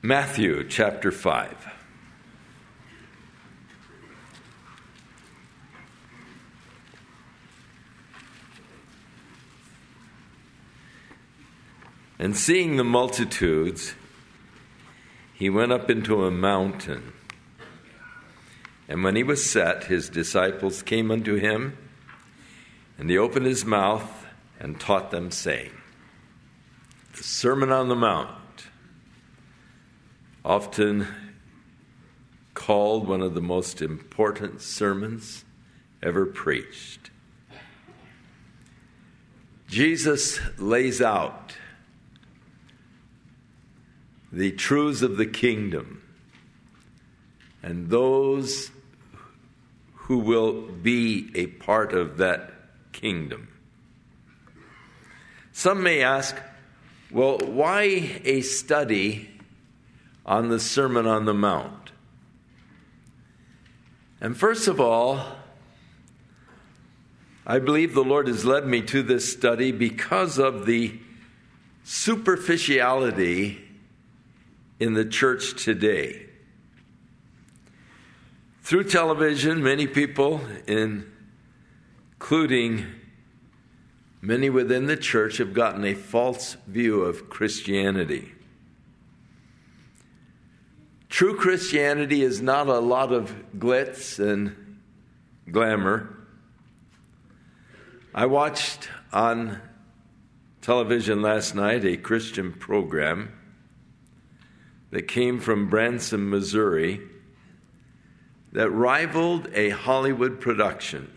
Matthew chapter 5. And seeing the multitudes, he went up into a mountain. And when he was set, his disciples came unto him, and he opened his mouth and taught them, saying, the Sermon on the Mount, often called one of the most important sermons ever preached. Jesus lays out the truths of the kingdom and those who will be a part of that kingdom. Some may ask, well, why a study on the Sermon on the Mount? And first of all, I believe the Lord has led me to this study because of the superficiality in the church today. Through television, many people, including many within the church, have gotten a false view of Christianity. True Christianity is not a lot of glitz and glamour. I watched on television last night a Christian program that came from Branson, Missouri, that rivaled a Hollywood production.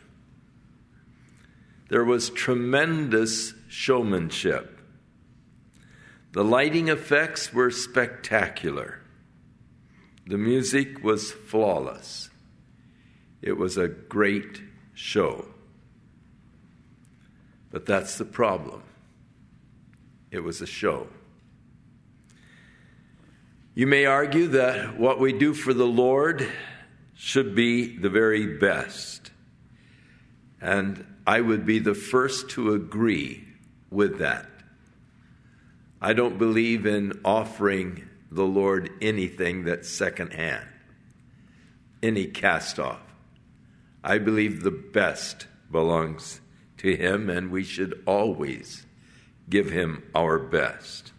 There was tremendous showmanship. The lighting effects were spectacular. The music was flawless. It was a great show. But that's the problem. It was a show. You may argue that what we do for the Lord should be the very best. And I would be the first to agree with that. I don't believe in offering the Lord anything that's secondhand, any cast-off. I believe the best belongs to Him, and we should always give Him our best.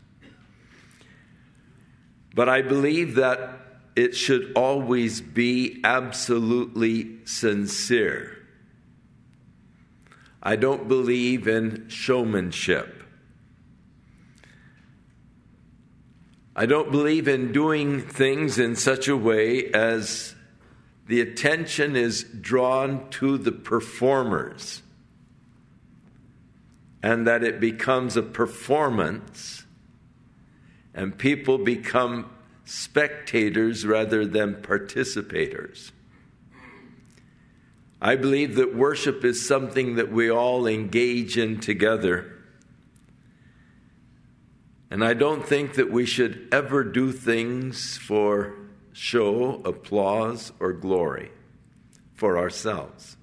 But I believe that it should always be absolutely sincere. I don't believe in showmanship. I don't believe in doing things in such a way as the attention is drawn to the performers and that it becomes a performance and people become spectators rather than participators. I believe that worship is something that we all engage in together. And I don't think that we should ever do things for show, applause, or glory for ourselves.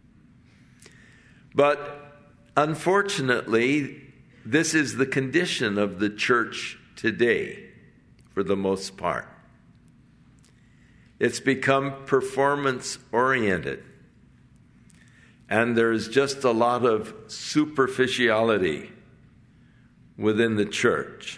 But unfortunately, this is the condition of the church today, for the most part. It's become performance-oriented. And there's just a lot of superficiality within the church.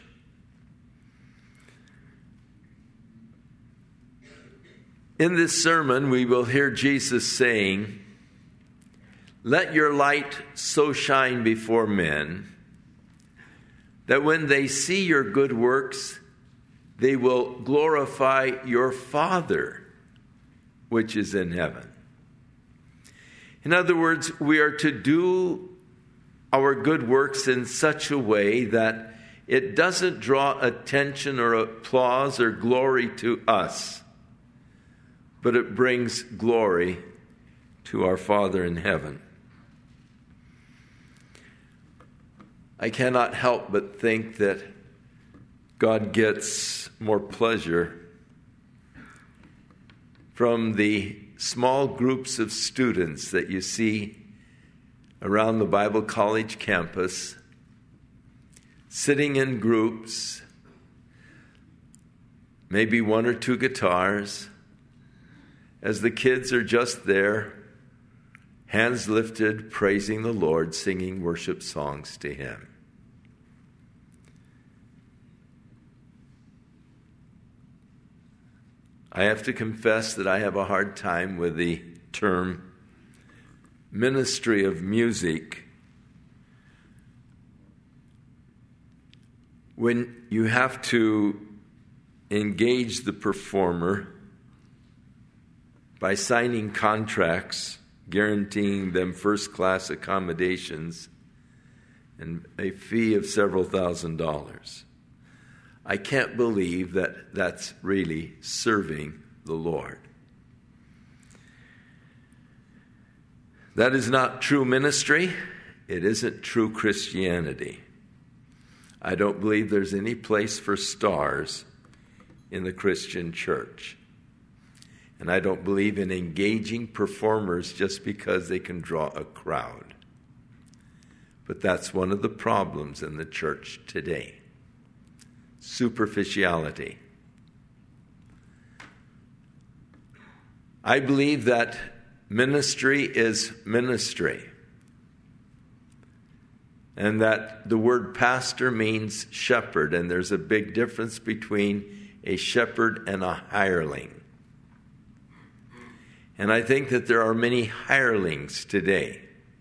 In this sermon, we will hear Jesus saying, "Let your light so shine before men that when they see your good works, they will glorify your Father, which is in heaven." In other words, we are to do our good works in such a way that it doesn't draw attention or applause or glory to us, but it brings glory to our Father in heaven. I cannot help but think that God gets more pleasure from the small groups of students that you see around the Bible College campus, sitting in groups, maybe one or two guitars, as the kids are just there, hands lifted, praising the Lord, singing worship songs to Him. I have to confess that I have a hard time with the term ministry of music when you have to engage the performer by signing contracts guaranteeing them first-class accommodations and a fee of several $1,000s. I can't believe that that's really serving the Lord. That is not true ministry. It isn't true Christianity. I don't believe there's any place for stars in the Christian church. And I don't believe in engaging performers just because they can draw a crowd. But that's one of the problems in the church today. Superficiality. I believe that ministry is ministry. And that the word pastor means shepherd. And there's a big difference between a shepherd and a hireling. And I think that there are many hirelings today.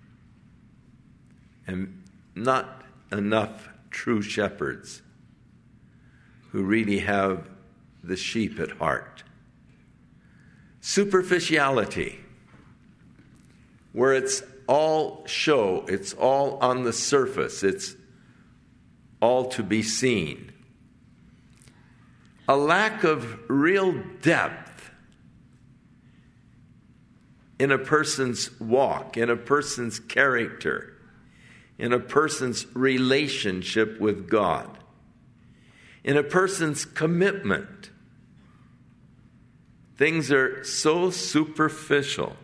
And not enough true shepherds who really have the sheep at heart. Superficiality, where it's all show, it's all on the surface, it's all to be seen. A lack of real depth in a person's walk, in a person's character, in a person's relationship with God, in a person's commitment. Things are so superficial.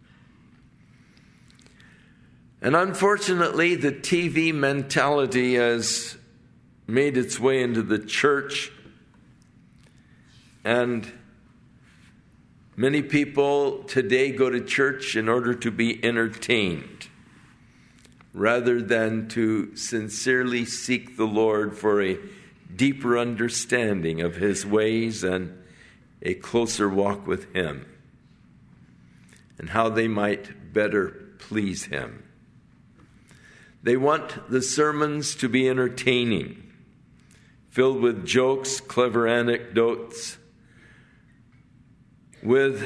And unfortunately, the TV mentality has made its way into the church. And many people today go to church in order to be entertained, rather than to sincerely seek the Lord for a deeper understanding of His ways and a closer walk with Him, and how they might better please Him. They want the sermons to be entertaining, filled with jokes, clever anecdotes, with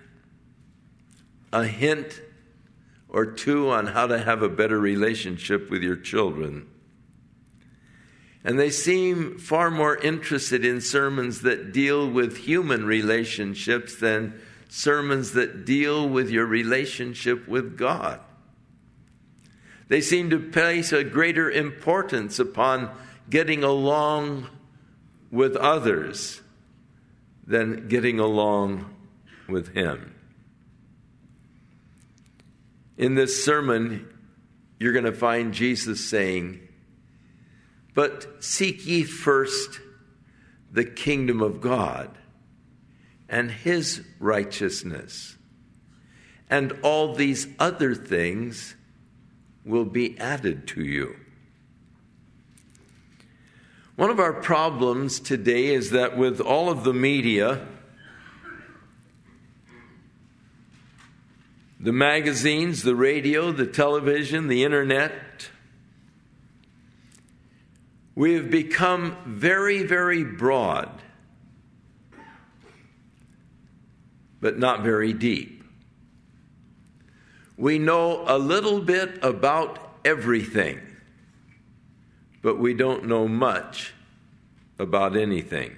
a hint or two on how to have a better relationship with your children. And they seem far more interested in sermons that deal with human relationships than sermons that deal with your relationship with God. They seem to place a greater importance upon getting along with others than getting along with Him. In this sermon, you're going to find Jesus saying, "But seek ye first the kingdom of God and His righteousness, and all these other things will be added to you." One of our problems today is that with all of the media, the magazines, the radio, the television, the internet, we have become very, very broad, but not very deep. We know a little bit about everything, but we don't know much about anything.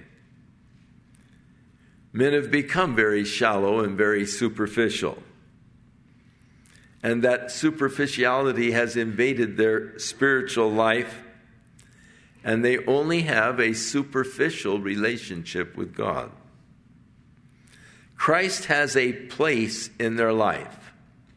Men have become very shallow and very superficial. And that superficiality has invaded their spiritual life, and they only have a superficial relationship with God. Christ has a place in their life,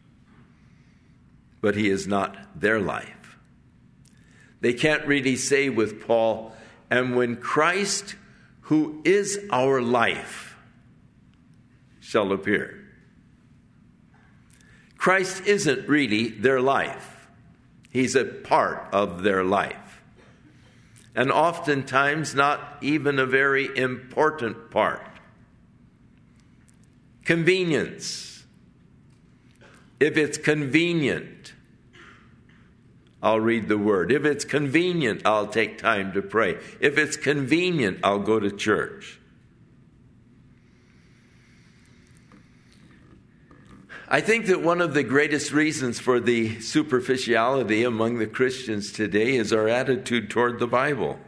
but He is not their life. They can't really say with Paul, "And when Christ, who is our life, shall appear. Christ isn't really their life. He's a part of their life. And oftentimes not even a very important part. Convenience. If it's convenient, I'll read the word. If it's convenient, I'll take time to pray. If it's convenient, I'll go to church. I think that one of the greatest reasons for the superficiality among the Christians today is our attitude toward the Bible.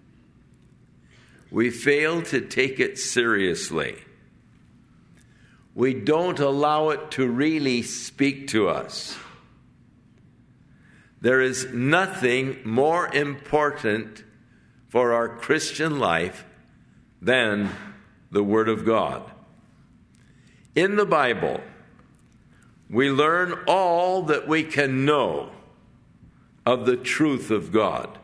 We fail to take it seriously. We don't allow it to really speak to us. There is nothing more important for our Christian life than the Word of God. In the Bible, we learn all that we can know of the truth of God.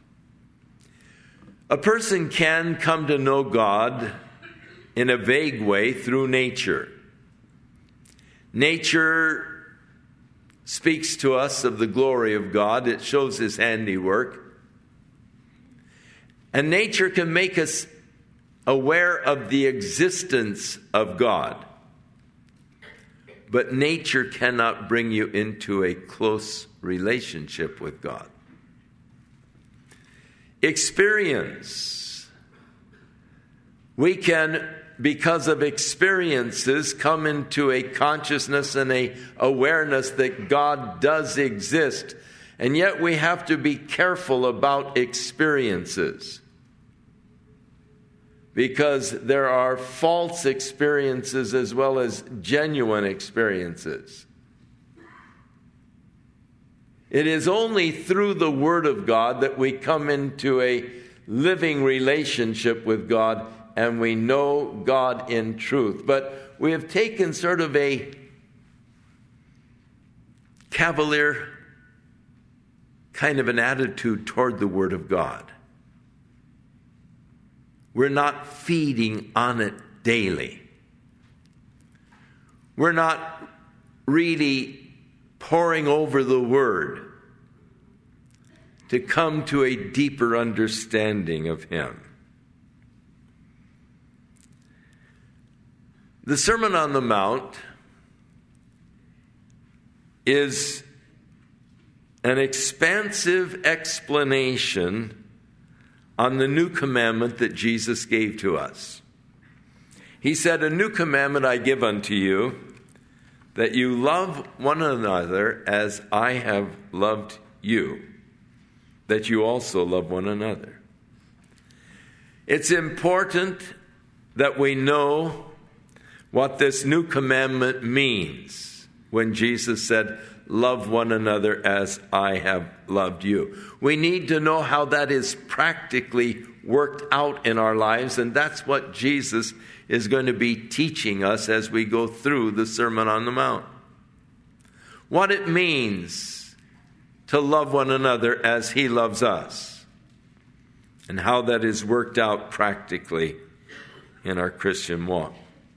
A person can come to know God in a vague way through nature. Nature speaks to us of the glory of God. It shows His handiwork. And nature can make us aware of the existence of God. But nature cannot bring you into a close relationship with God. Experience. We can, because of experiences, come into a consciousness and a awareness that God does exist. And yet we have to be careful about experiences. Because there are false experiences as well as genuine experiences. It is only through the Word of God that we come into a living relationship with God and we know God in truth. But we have taken sort of a cavalier kind of an attitude toward the Word of God. We're not feeding on it daily. We're not really poring over the Word to come to a deeper understanding of Him. The Sermon on the Mount is an expansive explanation on the new commandment that Jesus gave to us. He said, "A new commandment I give unto you, that you love one another as I have loved you, that you also love one another." It's important that we know what this new commandment means when Jesus said, "Love one another as I have loved you." We need to know how that is practically worked out in our lives, and that's what Jesus is going to be teaching us as we go through the Sermon on the Mount. What it means to love one another as He loves us, and how that is worked out practically in our Christian walk.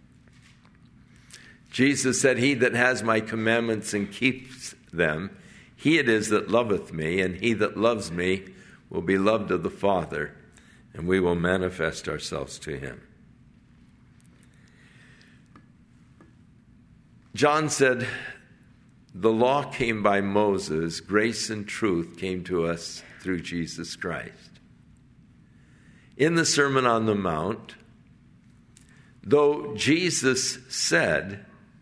Jesus said, "He that has my commandments and keeps them, he it is that loveth me, and he that loves me will be loved of the Father, and we will manifest ourselves to him." John said, "The law came by Moses, grace and truth came to us through Jesus Christ." In the Sermon on the Mount, though Jesus said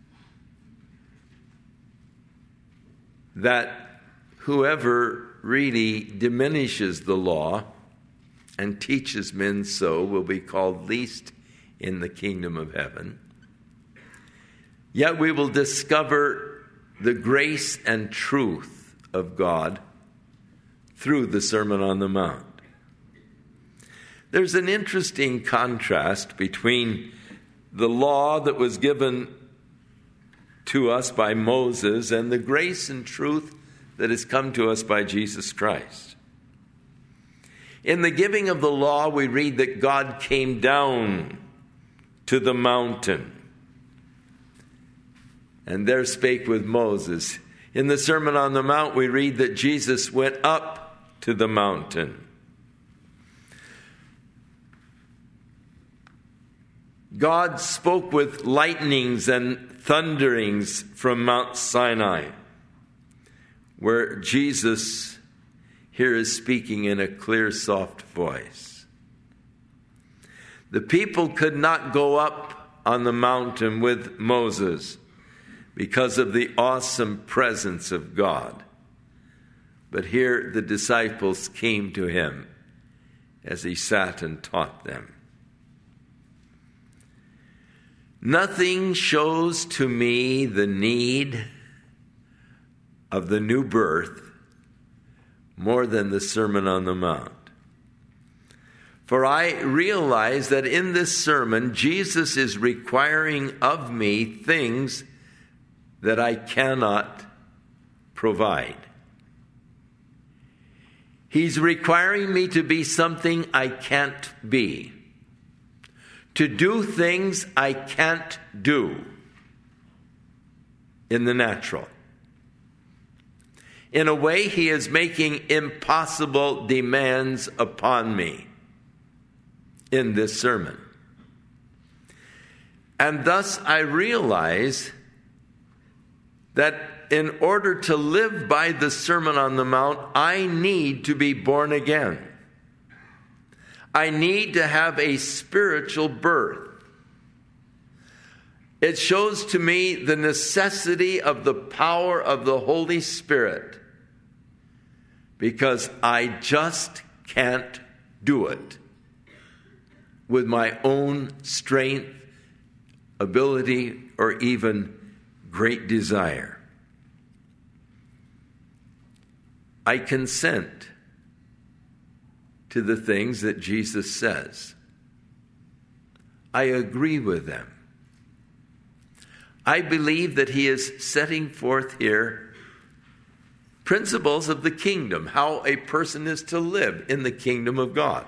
that whoever really diminishes the law and teaches men so will be called least in the kingdom of heaven, yet we will discover the grace and truth of God through the Sermon on the Mount. There's an interesting contrast between the law that was given to us by Moses and the grace and truth that has come to us by Jesus Christ. In the giving of the law, we read that God came down to the mountain and there spake with Moses. In the Sermon on the Mount, we read that Jesus went up to the mountain. God spoke with lightnings and thunderings from Mount Sinai, where Jesus here is speaking in a clear, soft voice. The people could not go up on the mountain with Moses because of the awesome presence of God. But here the disciples came to him as he sat and taught them. Nothing shows to me the need of the new birth more than the Sermon on the Mount. For I realize that in this sermon, Jesus is requiring of me things that I cannot provide. He's requiring me to be something I can't be, to do things I can't do in the natural. In a way, he is making impossible demands upon me in this sermon. And thus I realize that in order to live by the Sermon on the Mount, I need to be born again. I need to have a spiritual birth. It shows to me the necessity of the power of the Holy Spirit, because I just can't do it with my own strength, ability, or even great desire. I consent to the things that Jesus says. I agree with them. I believe that he is setting forth here principles of the kingdom, how a person is to live in the kingdom of God.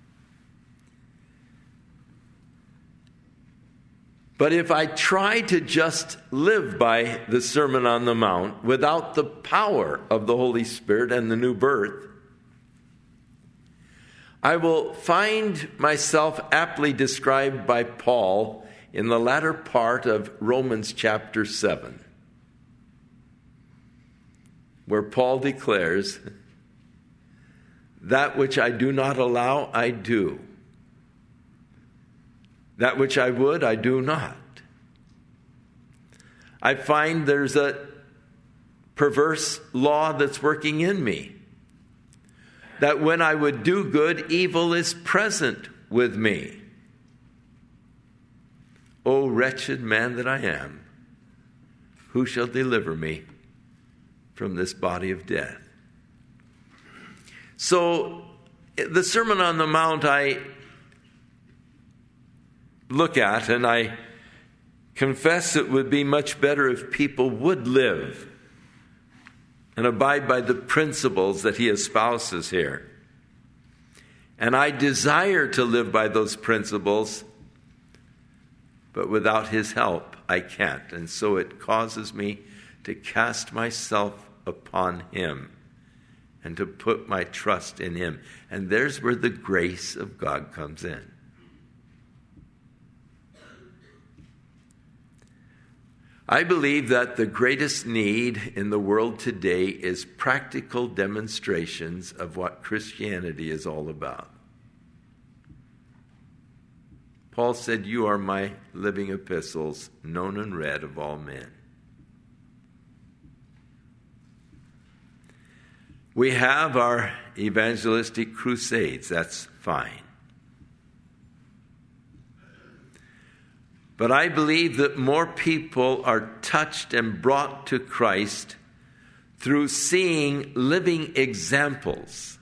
But if I try to just live by the Sermon on the Mount without the power of the Holy Spirit and the new birth, I will find myself aptly described by Paul in the latter part of Romans chapter 7, where Paul declares, "That which I do not allow, I do. That which I would, I do not." I find there's a perverse law that's working in me, that when I would do good, evil is present with me. O wretched man that I am, who shall deliver me from this body of death? So, the Sermon on the Mount I look at, and I confess it would be much better if people would live and abide by the principles that he espouses here. And I desire to live by those principles, but without his help, I can't. And so it causes me to cast myself upon him and to put my trust in him. And there's where the grace of God comes in. I believe that the greatest need in the world today is practical demonstrations of what Christianity is all about. Paul said, "You are my living epistles, known and read of all men." We have our evangelistic crusades, that's fine. But I believe that more people are touched and brought to Christ through seeing living examples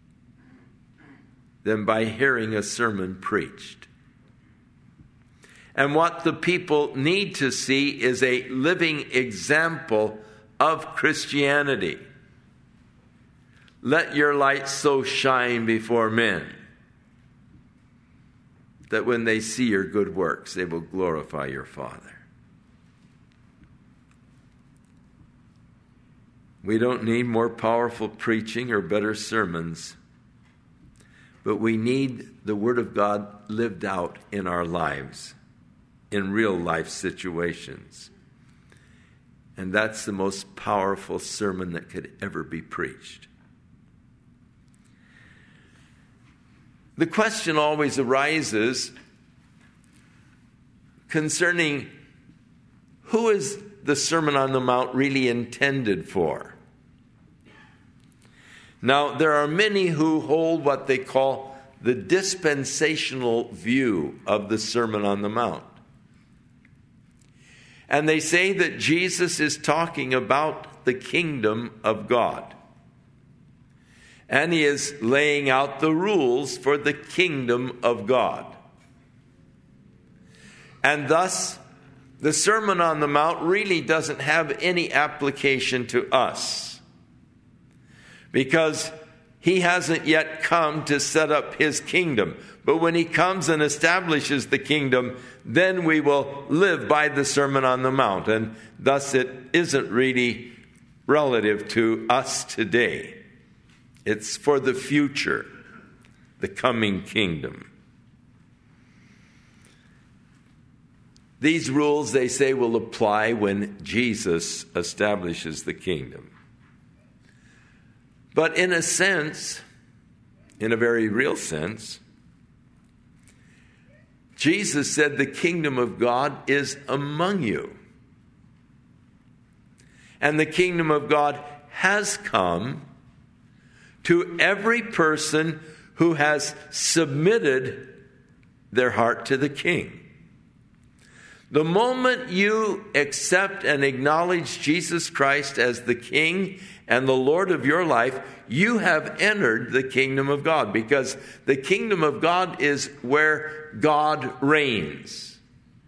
than by hearing a sermon preached. And what the people need to see is a living example of Christianity. let your light so shine before men that when they see your good works, they will glorify your Father. We don't need more powerful preaching or better sermons, but we need the Word of God lived out in our lives, in real life situations. And that's the most powerful sermon that could ever be preached. The question always arises concerning who is the Sermon on the Mount really intended for? Now, there are many who hold what they call the dispensational view of the Sermon on the Mount. And they say that Jesus is talking about the kingdom of God. And he is laying out the rules for the kingdom of God. And thus, the Sermon on the Mount really doesn't have any application to us, because he hasn't yet come to set up his kingdom. But when he comes and establishes the kingdom, then we will live by the Sermon on the Mount. And thus it isn't really relative to us today. It's for the future, the coming kingdom. These rules, they say, will apply when Jesus establishes the kingdom. But in a sense, in a very real sense, Jesus said the kingdom of God is among you. And the kingdom of God has come to every person who has submitted their heart to the King. The moment you accept and acknowledge Jesus Christ as the King and the Lord of your life, you have entered the kingdom of God, because the kingdom of God is where God reigns.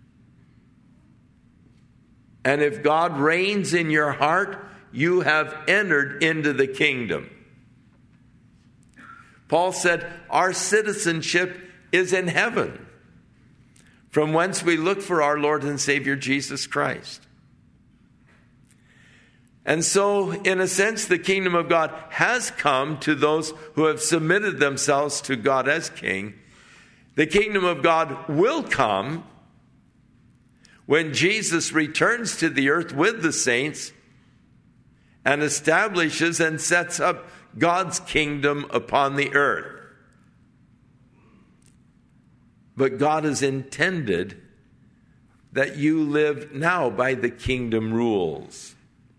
And if God reigns in your heart, you have entered into the kingdom. Paul said, our citizenship is in heaven, from whence we look for our Lord and Savior Jesus Christ. And so, in a sense, the kingdom of God has come to those who have submitted themselves to God as King. The kingdom of God will come when Jesus returns to the earth with the saints and establishes and sets up God's kingdom upon the earth. But God has intended that you live now by the kingdom rules.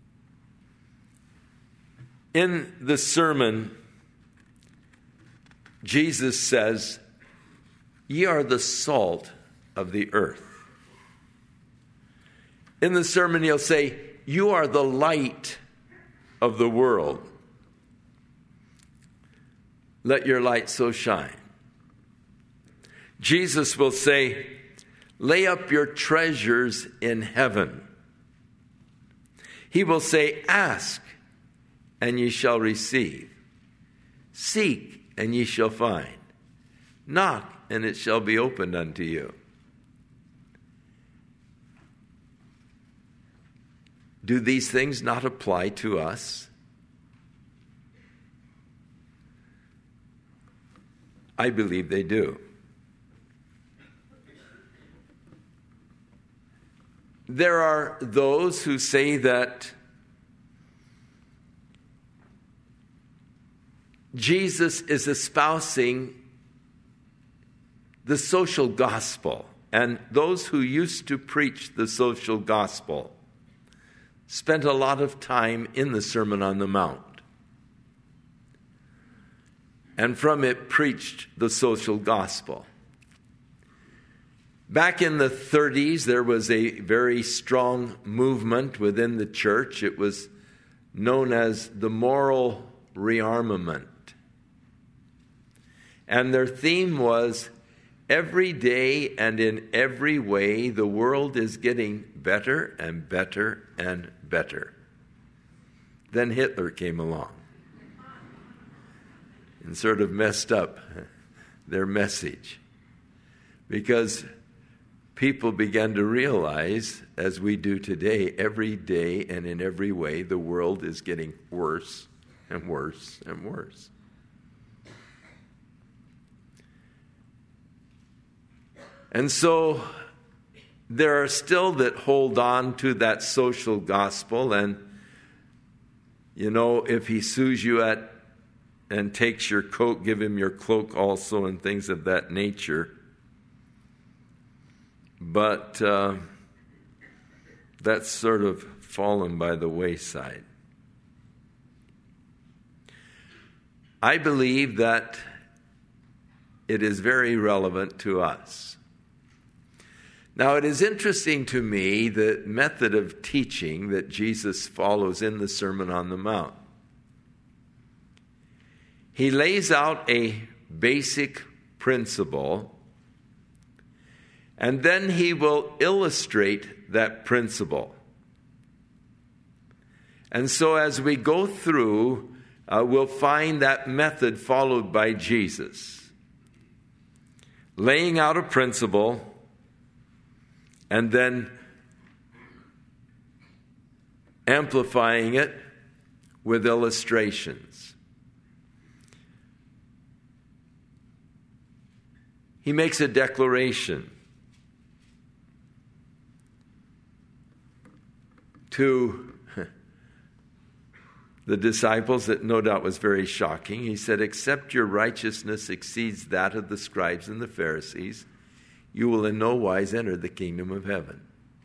In the sermon, Jesus says, "Ye are the salt of the earth." In the sermon, he'll say, "You are the light of the world. Let your light so shine." Jesus will say, "Lay up your treasures in heaven." He will say, "Ask, and ye shall receive. Seek, and ye shall find. Knock, and it shall be opened unto you." Do these things not apply to us? I believe they do. There are those who say that Jesus is espousing the social gospel, and those who used to preach the social gospel spent a lot of time in the Sermon on the Mount, and from it preached the social gospel. Back in the 30s, there was a very strong movement within the church. It was known as the moral rearmament. And their theme was, every day and in every way, the world is getting better and better and better. Then Hitler came along. and sort of messed up their message. Because people began to realize, as we do today, every day and in every way, the world is getting worse and worse and worse. And so there are still that hold on to that social gospel, and if he sues you and takes your coat, give him your cloak also, and things of that nature. But that's sort of fallen by the wayside. I believe that it is very relevant to us. Now, it is interesting to me the method of teaching that Jesus follows in the Sermon on the Mount. He lays out a basic principle, and then he will illustrate that principle. And so as we go through, we'll find that method followed by Jesus. Laying out a principle, and then amplifying it with illustrations. He makes a declaration to the disciples that no doubt was very shocking. He said, "Except your righteousness exceeds that of the scribes and the Pharisees, you will in no wise enter the kingdom of heaven."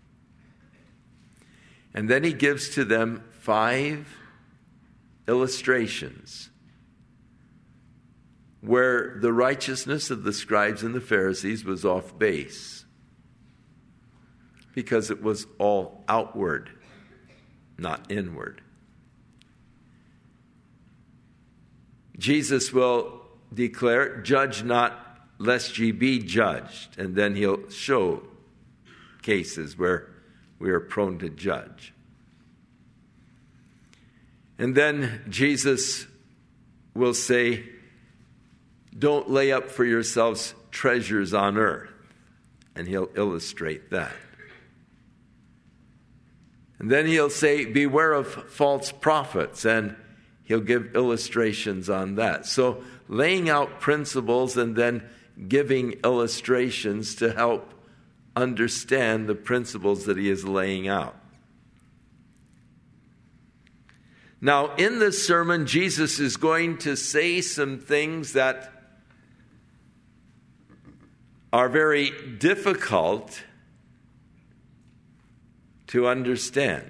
And then he gives to them 5 illustrations where the righteousness of the scribes and the Pharisees was off base, because it was all outward, not inward. Jesus will declare, "Judge not, lest ye be judged." And then he'll show cases where we are prone to judge. And then Jesus will say, "Don't lay up for yourselves treasures on earth." And he'll illustrate that. And then he'll say, "Beware of false prophets." And he'll give illustrations on that. So laying out principles and then giving illustrations to help understand the principles that he is laying out. Now, in this sermon, Jesus is going to say some things that are very difficult to understand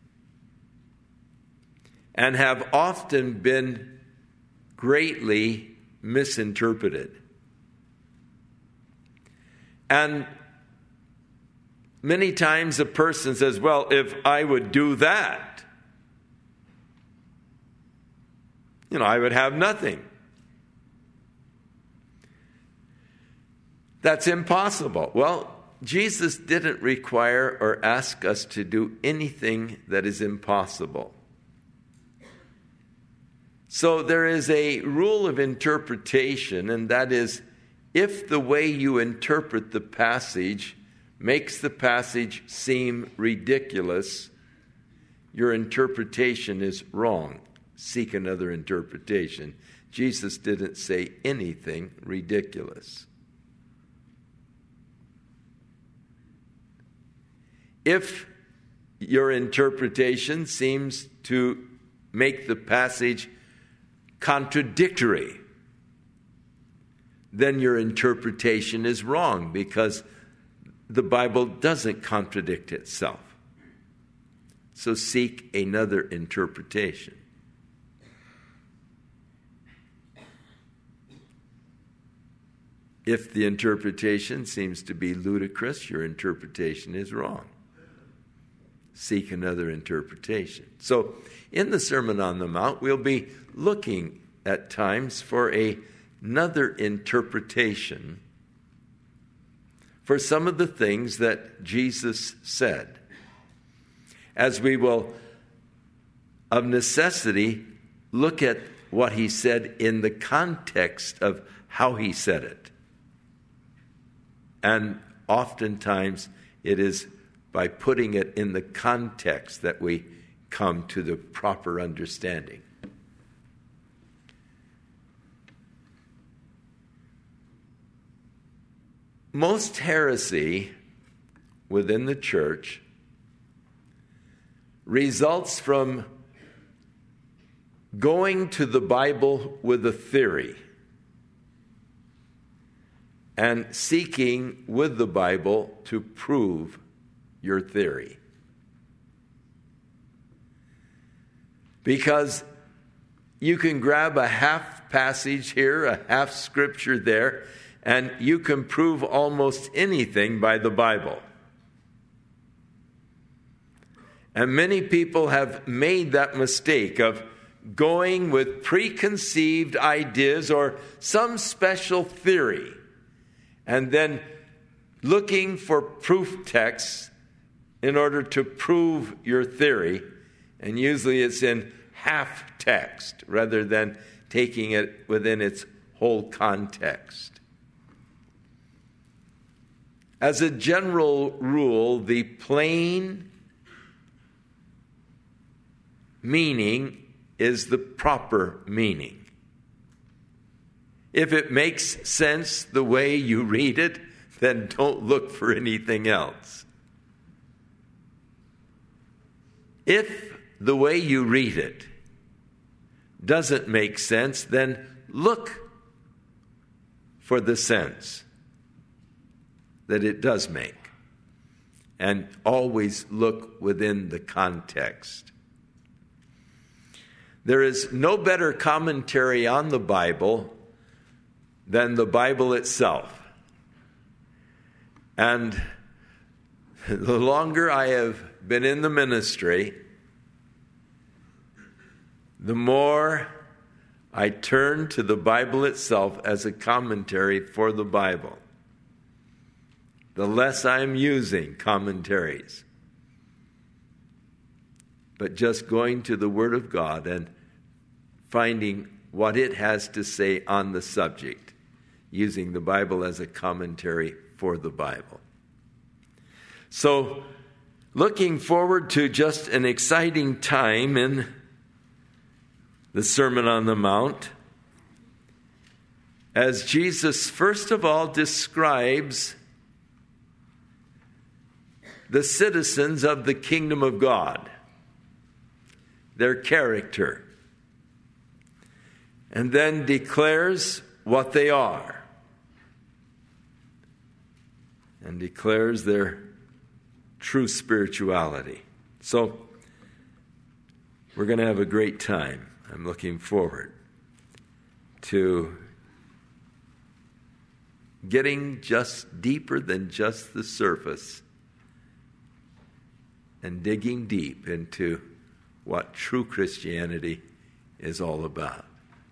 and have often been greatly misinterpreted. And many times a person says, "Well, if I would do that, I would have nothing." That's impossible. Well, Jesus didn't require or ask us to do anything that is impossible. So there is a rule of interpretation, and that is, if the way you interpret the passage makes the passage seem ridiculous, your interpretation is wrong. Seek another interpretation. Jesus didn't say anything ridiculous. If your interpretation seems to make the passage contradictory, then your interpretation is wrong, because the Bible doesn't contradict itself. So seek another interpretation. If the interpretation seems to be ludicrous, your interpretation is wrong. Seek another interpretation. So, in the Sermon on the Mount, we'll be looking at times for another interpretation for some of the things that Jesus said, as we will, of necessity, look at what he said in the context of how he said it. And oftentimes it is by putting it in the context that we come to the proper understanding. Most heresy within the church results from going to the Bible with a theory and seeking with the Bible to prove your theory. Because you can grab a half passage here, a half scripture there, and you can prove almost anything by the Bible. And many people have made that mistake of going with preconceived ideas or some special theory, and then looking for proof texts in order to prove your theory. And usually it's in half text rather than taking it within its whole context. As a general rule, the plain meaning is the proper meaning. If it makes sense the way you read it, then don't look for anything else. If the way you read it doesn't make sense, then look for the sense that it does make. And always look within the context. There is no better commentary on the Bible than the Bible itself. And the longer I have been in the ministry, the more I turn to the Bible itself as a commentary for the Bible. The less I'm using commentaries, but just going to the Word of God and finding what it has to say on the subject, using the Bible as a commentary for the Bible. So, looking forward to just an exciting time in the Sermon on the Mount, as Jesus first of all describes the citizens of the kingdom of God, their character, and then declares what they are, and declares their true spirituality. So, we're going to have a great time. I'm looking forward to getting just deeper than just the surface and digging deep into what true Christianity is all about.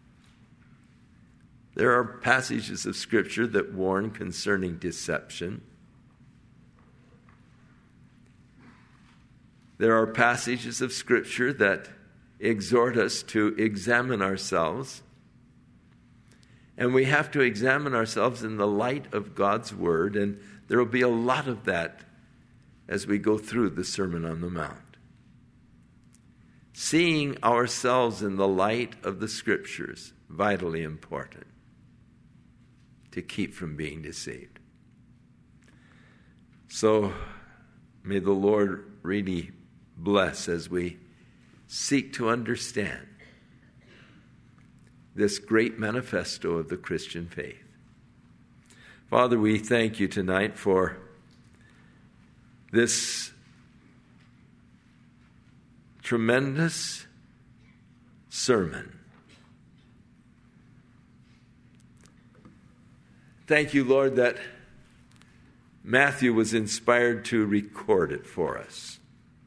There are passages of Scripture that warn concerning deception. There are passages of Scripture that exhort us to examine ourselves. And we have to examine ourselves in the light of God's Word, and there will be a lot of that as we go through the Sermon on the Mount. Seeing ourselves in the light of the Scriptures, vitally important to keep from being deceived. So may the Lord really bless as we seek to understand this great manifesto of the Christian faith. Father, we thank you tonight for this tremendous sermon. Thank you, Lord, that Matthew was inspired to record it for us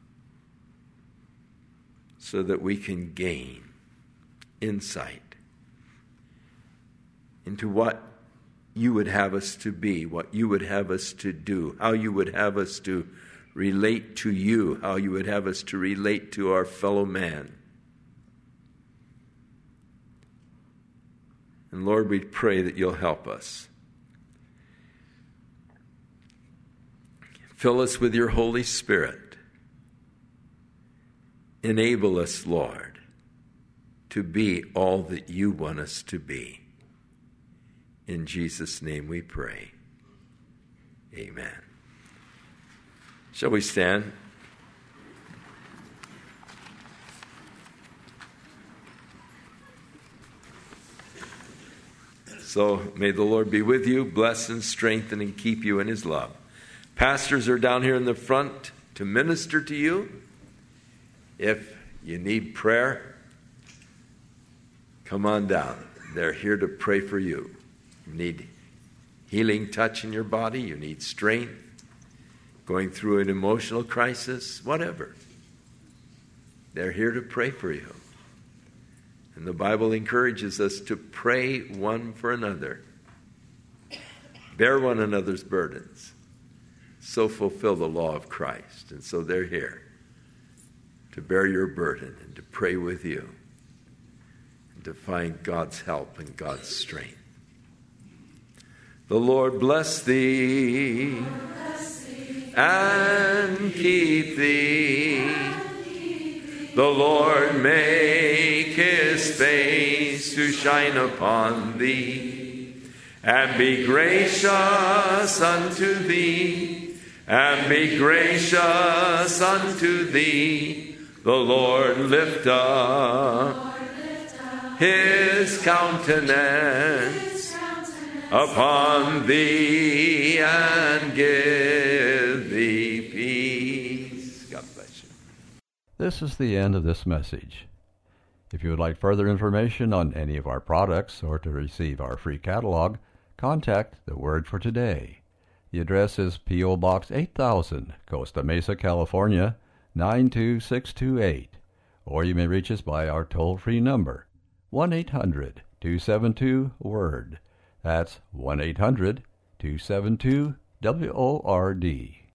so that we can gain insight into what you would have us to be, what you would have us to do, how you would have us to relate to you, how you would have us to relate to our fellow man. And Lord, we pray that you'll help us. Fill us with your Holy Spirit. Enable us, Lord, to be all that you want us to be. In Jesus' name we pray. Amen. Shall we stand? So may the Lord be with you, bless and strengthen and keep you in his love. Pastors are down here in the front to minister to you. If you need prayer, come on down. They're here to pray for you. You need healing touch in your body, you need strength, going through an emotional crisis, whatever. They're here to pray for you. And the Bible encourages us to pray one for another. Bear one another's burdens. So fulfill the law of Christ. And so they're here to bear your burden and to pray with you and to find God's help and God's strength. The Lord bless thee and keep thee. The Lord make his face to shine upon thee and be gracious unto thee, and be gracious unto thee. The Lord lift up his countenance upon thee and give thee peace. God bless you. This is the end of this message. If you would like further information on any of our products or to receive our free catalog, contact The Word for Today. The address is P.O. Box 8000, Costa Mesa, California, 92628. Or you may reach us by our toll-free number, 1-800-272-WORD. That's 1-800-272-WORD.